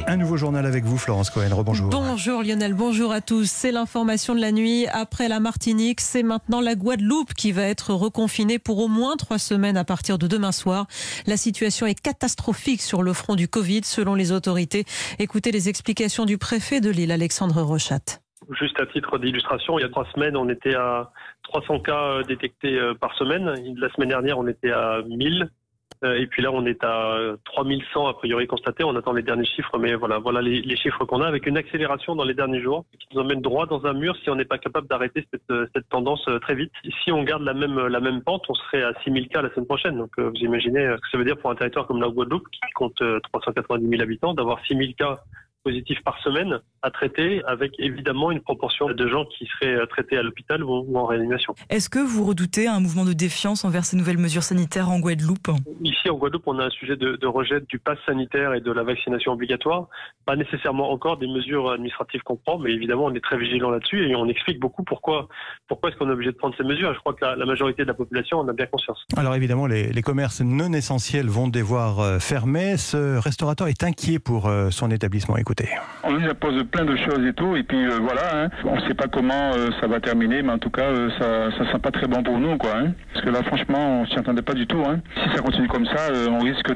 Un nouveau journal avec vous, Florence Cohen. Rebonjour. Bonjour Lionel, bonjour à tous. C'est l'information de la nuit. Après la Martinique, c'est maintenant la Guadeloupe qui va être reconfinée pour au moins 3 semaines à partir de demain soir. La situation est catastrophique sur le front du Covid selon les autorités. Écoutez les explications du préfet de l'île, Alexandre Rochat. Juste à titre d'illustration, il y a 3 semaines, on était à 300 cas détectés par semaine. La semaine dernière, on était à 1000. Et puis là, on est à 3100 a priori constatés. On attend les derniers chiffres, mais voilà les chiffres qu'on a, avec une accélération dans les derniers jours qui nous emmène droit dans un mur si on n'est pas capable d'arrêter cette tendance très vite. Si on garde la même pente, on serait à 6000 cas la semaine prochaine. Donc vous imaginez ce que ça veut dire pour un territoire comme la Guadeloupe qui compte 390 000 habitants, d'avoir 6000 cas positifs par semaine à traiter, avec évidemment une proportion de gens qui seraient traités à l'hôpital ou en réanimation. Est-ce que vous redoutez un mouvement de défiance envers ces nouvelles mesures sanitaires en Guadeloupe ? Ici en Guadeloupe, on a un sujet de rejet du pass sanitaire et de la vaccination obligatoire. Pas nécessairement encore des mesures administratives qu'on prend, mais évidemment on est très vigilant là-dessus et on explique beaucoup pourquoi est-ce qu'on est obligé de prendre ces mesures. Je crois que la majorité de la population en a bien conscience. Alors évidemment, les commerces non essentiels vont devoir fermer. Ce restaurateur est inquiet pour son établissement. Écoutez. On nous pose plein de choses et tout, et puis voilà, on ne sait pas comment ça va terminer, mais en tout cas, ça sent pas très bon pour nous, quoi. Parce que là, franchement, on s'y attendait pas du tout. Si ça continue comme ça, on risque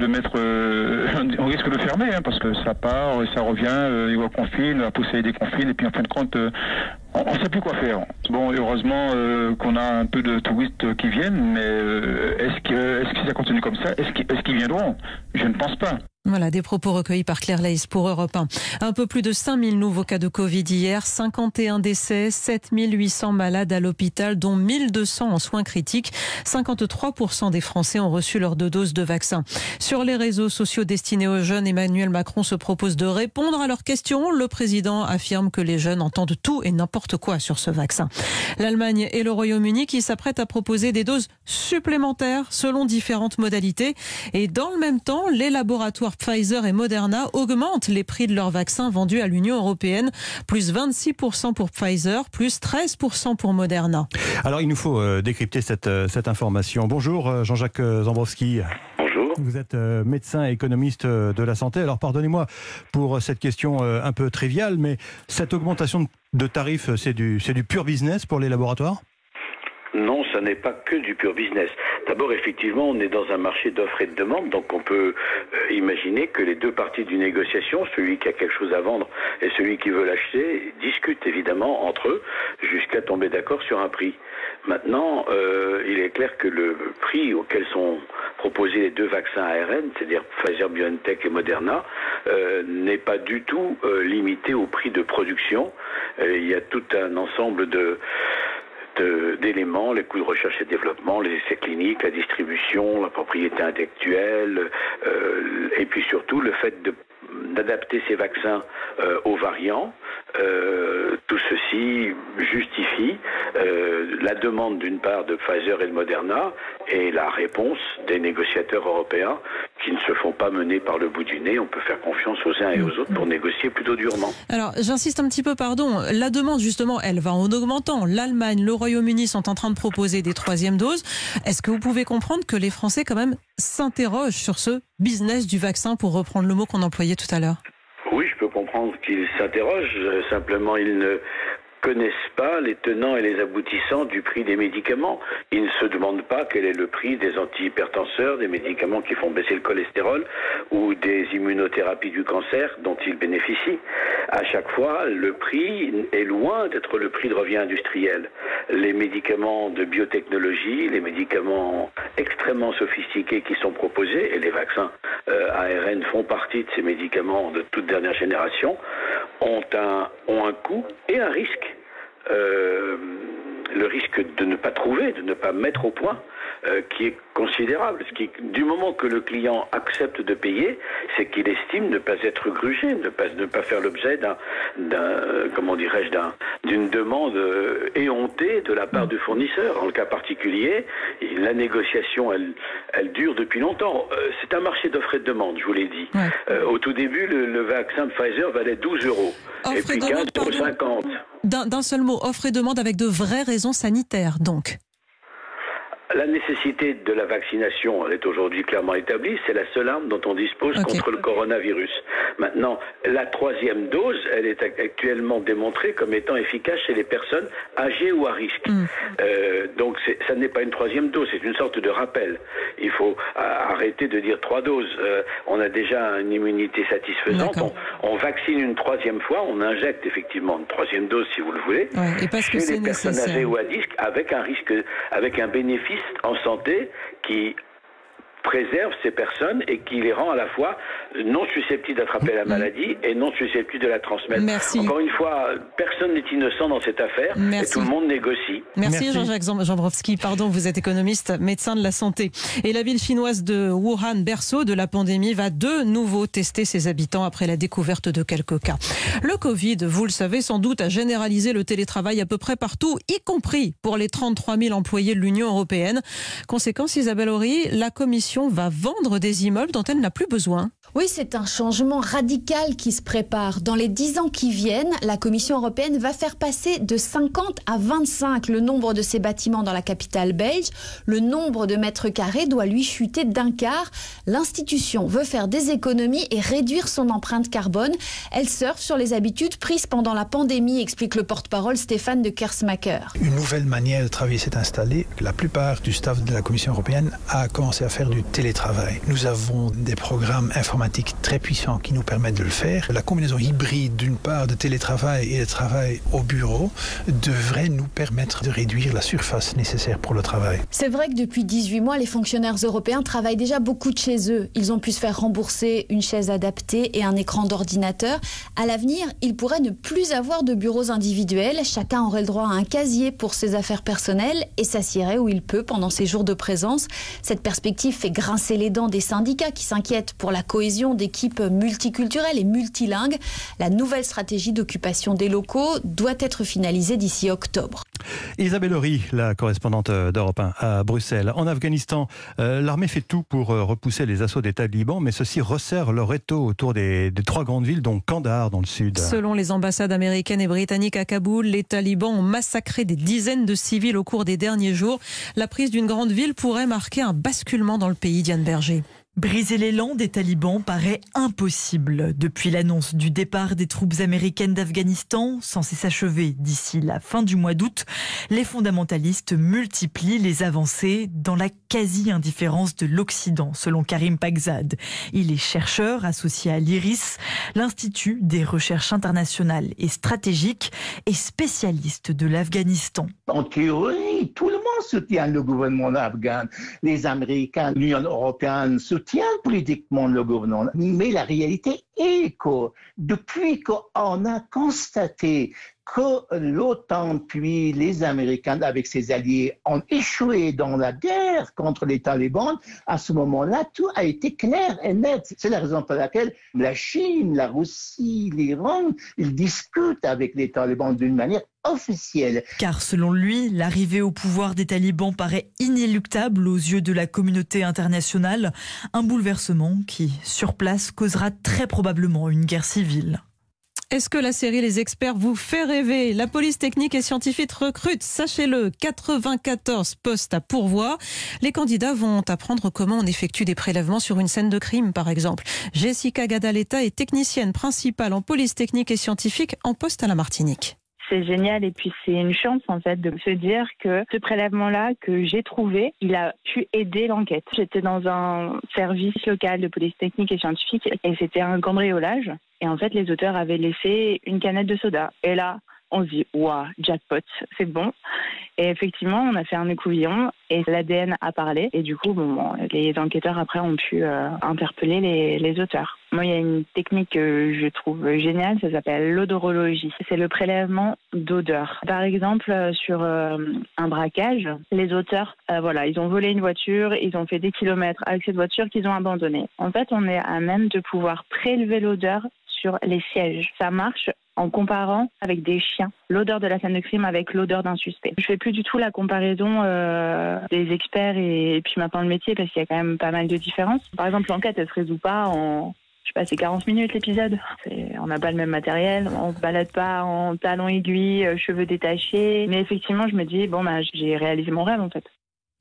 on risque de fermer, parce que ça part, ça revient, il reconfine, la poussée déconfine, et puis en fin de compte, on ne sait plus quoi faire. Bon, heureusement qu'on a un peu de touristes qui viennent, mais est-ce que ça continue comme ça ? Est-ce qu'ils viendront ? Je ne pense pas. Voilà, des propos recueillis par Claire Leys pour Europe 1. Un peu plus de 5000 nouveaux cas de Covid hier, 51 décès, 7800 malades à l'hôpital, dont 1200 en soins critiques. 53% des Français ont reçu leurs 2 doses de vaccin. Sur les réseaux sociaux destinés aux jeunes, Emmanuel Macron se propose de répondre à leurs questions. Le président affirme que les jeunes entendent tout et n'importe quoi sur ce vaccin. L'Allemagne et le Royaume-Uni qui s'apprêtent à proposer des doses supplémentaires selon différentes modalités. Et dans le même temps, les laboratoires Pfizer et Moderna augmentent les prix de leurs vaccins vendus à l'Union européenne. Plus 26% pour Pfizer, plus 13% pour Moderna. Alors il nous faut décrypter cette information. Bonjour Jean-Jacques Zambrowski. Bonjour. Vous êtes médecin et économiste de la santé. Alors pardonnez-moi pour cette question un peu triviale, mais cette augmentation de tarifs, c'est du pur business pour les laboratoires ? Non, ça n'est pas que du pur business. D'abord, effectivement, on est dans un marché d'offres et de demandes, donc on peut imaginer que les deux parties d'une négociation, celui qui a quelque chose à vendre et celui qui veut l'acheter, discutent évidemment entre eux jusqu'à tomber d'accord sur un prix. Maintenant, il est clair que le prix auquel sont proposés les 2 vaccins ARN, c'est-à-dire Pfizer-BioNTech et Moderna, n'est pas du tout limité au prix de production. Il y a tout un ensemble d'éléments, les coûts de recherche et développement, les essais cliniques, la distribution, la propriété intellectuelle, et puis surtout le fait d'adapter ces vaccins aux variants. Tout ceci justifie la demande d'une part de Pfizer et de Moderna et la réponse des négociateurs européens qui ne se font pas mener par le bout du nez. On peut faire confiance aux uns et aux autres pour négocier plutôt durement. Alors, j'insiste un petit peu, pardon. La demande, justement, elle va en augmentant. L'Allemagne, le Royaume-Uni sont en train de proposer des 3e doses. Est-ce que vous pouvez comprendre que les Français, quand même, s'interrogent sur ce business du vaccin, pour reprendre le mot qu'on employait tout à l'heure ? Oui, je peux comprendre qu'ils s'interrogent. Simplement, ils ne connaissent pas les tenants et les aboutissants du prix des médicaments. Ils ne se demandent pas quel est le prix des antihypertenseurs, des médicaments qui font baisser le cholestérol ou des immunothérapies du cancer dont ils bénéficient. À chaque fois, le prix est loin d'être le prix de revient industriel. Les médicaments de biotechnologie, les médicaments extrêmement sophistiqués qui sont proposés, et les vaccins ARN font partie de ces médicaments de toute dernière génération, ont un coût et un risque. Le risque de ne pas trouver, de ne pas mettre au point, qui est considérable. Du moment que le client accepte de payer, c'est qu'il estime ne pas être grugé, ne pas faire l'objet d'une demande éhontée de la part du fournisseur. En le cas particulier, la négociation, elle dure depuis longtemps. C'est un marché d'offres et de demande, je vous l'ai dit. Ouais. Au tout début, le vaccin de Pfizer valait 12 €. Et puis 15,50 €. D'un seul mot, offre et demande avec de vraies raisons sanitaires, donc. La nécessité de la vaccination, elle est aujourd'hui clairement établie. C'est la seule arme dont on dispose contre le coronavirus. Maintenant, la troisième dose, elle est actuellement démontrée comme étant efficace chez les personnes âgées ou à risque. Donc, ça n'est pas une troisième dose, c'est une sorte de rappel. Il faut arrêter de dire 3 doses. On a déjà une immunité satisfaisante. On vaccine une troisième fois, on injecte effectivement une troisième dose, si vous le voulez, et parce que chez les personnes âgées ou à risque, avec un bénéfice en santé qui préserve ces personnes et qui les rend à la fois non susceptibles d'attraper la maladie et non susceptibles de la transmettre. Merci. Encore une fois, personne n'est innocent dans cette affaire et tout le monde négocie. Merci Jean-Jacques Jambrowski. Pardon, vous êtes économiste, médecin de la santé. Et la ville chinoise de Wuhan, berceau de la pandémie, va de nouveau tester ses habitants après la découverte de quelques cas. Le Covid, vous le savez sans doute, a généralisé le télétravail à peu près partout, y compris pour les 33 000 employés de l'Union européenne. Conséquence, Isabelle Horry, la Commission va vendre des immeubles dont elle n'a plus besoin. Oui, c'est un changement radical qui se prépare. Dans les 10 ans qui viennent, la Commission européenne va faire passer de 50 à 25 le nombre de ses bâtiments dans la capitale belge. Le nombre de mètres carrés doit lui chuter d'un quart. L'institution veut faire des économies et réduire son empreinte carbone. Elle surfe sur les habitudes prises pendant la pandémie, explique le porte-parole Stéphane de Kersmacher. Une nouvelle manière de travailler s'est installée. La plupart du staff de la Commission européenne a commencé à faire du télétravail. Nous avons des programmes informatiques très puissants qui nous permettent de le faire. La combinaison hybride d'une part de télétravail et de travail au bureau devrait nous permettre de réduire la surface nécessaire pour le travail. C'est vrai que depuis 18 mois, les fonctionnaires européens travaillent déjà beaucoup de chez eux. Ils ont pu se faire rembourser une chaise adaptée et un écran d'ordinateur. À l'avenir, ils pourraient ne plus avoir de bureaux individuels. Chacun aurait le droit à un casier pour ses affaires personnelles et s'assierait où il peut pendant ses jours de présence. Cette perspective fait grincer les dents des syndicats qui s'inquiètent pour la cohésion d'équipes multiculturelles et multilingues. La nouvelle stratégie d'occupation des locaux doit être finalisée d'ici octobre. Isabelle Horry, la correspondante d'Europe 1 à Bruxelles. En Afghanistan, l'armée fait tout pour repousser les assauts des talibans, mais ceux-ci resserrent leur étau autour des 3 grandes villes, dont Kandahar dans le sud. Selon les ambassades américaines et britanniques à Kaboul, les talibans ont massacré des dizaines de civils au cours des derniers jours. La prise d'une grande ville pourrait marquer un basculement dans le pays, Diane Berger. Briser l'élan des talibans paraît impossible. Depuis l'annonce du départ des troupes américaines d'Afghanistan, censé s'achever d'ici la fin du mois d'août, les fondamentalistes multiplient les avancées dans la quasi-indifférence de l'Occident, selon Karim Pakzad. Il est chercheur associé à l'IRIS, l'Institut des recherches internationales et stratégiques, et spécialiste de l'Afghanistan. En théorie, tout le monde soutient le gouvernement afghan. Les Américains, l'Union européenne soutiennent politiquement le gouvernement. Mais la réalité est que depuis qu'on a constaté que l'OTAN puis les Américains avec ses alliés ont échoué dans la guerre contre les talibans, à ce moment-là, tout a été clair et net. C'est la raison pour laquelle la Chine, la Russie, l'Iran, ils discutent avec les talibans d'une manière officielle. Car selon lui, l'arrivée au pouvoir des talibans paraît inéluctable aux yeux de la communauté internationale. Un bouleversement qui, sur place, causera très probablement une guerre civile. Est-ce que la série Les Experts vous fait rêver? La police technique et scientifique recrute, sachez-le, 94 postes à pourvoir. Les candidats vont apprendre comment on effectue des prélèvements sur une scène de crime, par exemple. Jessica Gadaleta est technicienne principale en police technique et scientifique en poste à la Martinique. C'est génial et puis c'est une chance en fait de se dire que ce prélèvement-là que j'ai trouvé, il a pu aider l'enquête. J'étais dans un service local de police technique et scientifique et c'était un cambriolage. Et en fait, les auteurs avaient laissé une canette de soda. Et là, on se dit, waouh, jackpot, c'est bon. Et effectivement, on a fait un écouvillon et l'ADN a parlé. Et du coup, les enquêteurs après ont pu interpeller les auteurs. Moi, il y a une technique que je trouve géniale, ça s'appelle l'odorologie. C'est le prélèvement d'odeur. Par exemple, sur un braquage, les auteurs, ils ont volé une voiture, ils ont fait des kilomètres avec cette voiture qu'ils ont abandonnée. En fait, on est à même de pouvoir prélever l'odeur sur les sièges. Ça marche en comparant avec des chiens, l'odeur de la scène de crime avec l'odeur d'un suspect. Je fais plus du tout la comparaison des experts et puis maintenant le métier parce qu'il y a quand même pas mal de différences. Par exemple, l'enquête, elle se résout pas en... c'est 40 minutes l'épisode. On n'a pas le même matériel, on se balade pas en talons aiguilles, cheveux détachés. Mais effectivement, je me dis, j'ai réalisé mon rêve en fait.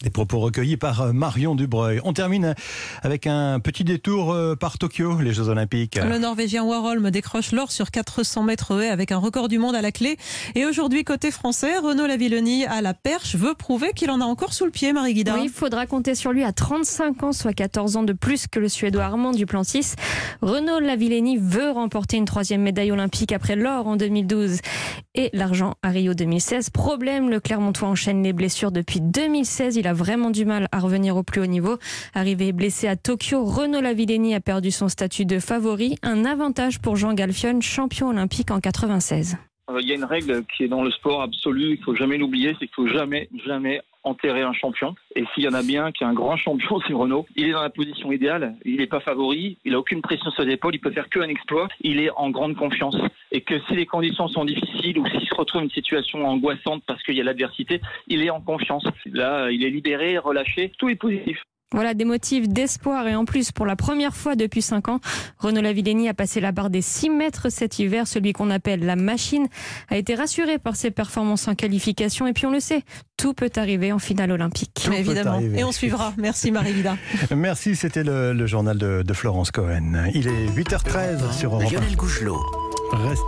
Des propos recueillis par Marion Dubreuil. On termine avec un petit détour par Tokyo, les Jeux Olympiques. Le Norvégien Warholm décroche l'or sur 400 mètres haies avec un record du monde à la clé. Et aujourd'hui, côté français, Renaud Lavillenie à la perche veut prouver qu'il en a encore sous le pied, Marie Guida. Oui, il faudra compter sur lui à 35 ans, soit 14 ans de plus que le Suédois Armand Duplantis. Renaud Lavillenie veut remporter une 3e médaille olympique après l'or en 2012 et l'argent à Rio 2016. Problème, le Clermontois enchaîne les blessures depuis 2016. Il a vraiment du mal à revenir au plus haut niveau. Arrivé blessé à Tokyo, Renaud Lavillenie a perdu son statut de favori. Un avantage pour Jean Galfion, champion olympique en 96. Il y a une règle qui est dans le sport absolu, il ne faut jamais l'oublier, c'est qu'il ne faut jamais enterrer un champion. Et s'il y en a bien qui est un grand champion, c'est Renaud. Il est dans la position idéale, il n'est pas favori, il n'a aucune pression sur les épaules, il peut faire qu'un exploit. Il est en grande confiance. Et que si les conditions sont difficiles ou s'il se retrouve une situation angoissante parce qu'il y a l'adversité, il est en confiance. Là, il est libéré, relâché, tout est positif. Voilà des motifs d'espoir et en plus, pour la première fois depuis 5 ans, Renaud Lavillenie a passé la barre des 6 mètres cet hiver. Celui qu'on appelle la machine a été rassuré par ses performances en qualification. Et puis on le sait, tout peut arriver en finale olympique. Mais évidemment, et on suivra. Merci Marie Guida. Merci, c'était le journal de Florence Cohen. Il est 8h13 sur Europe 1. Lionel Gougelot.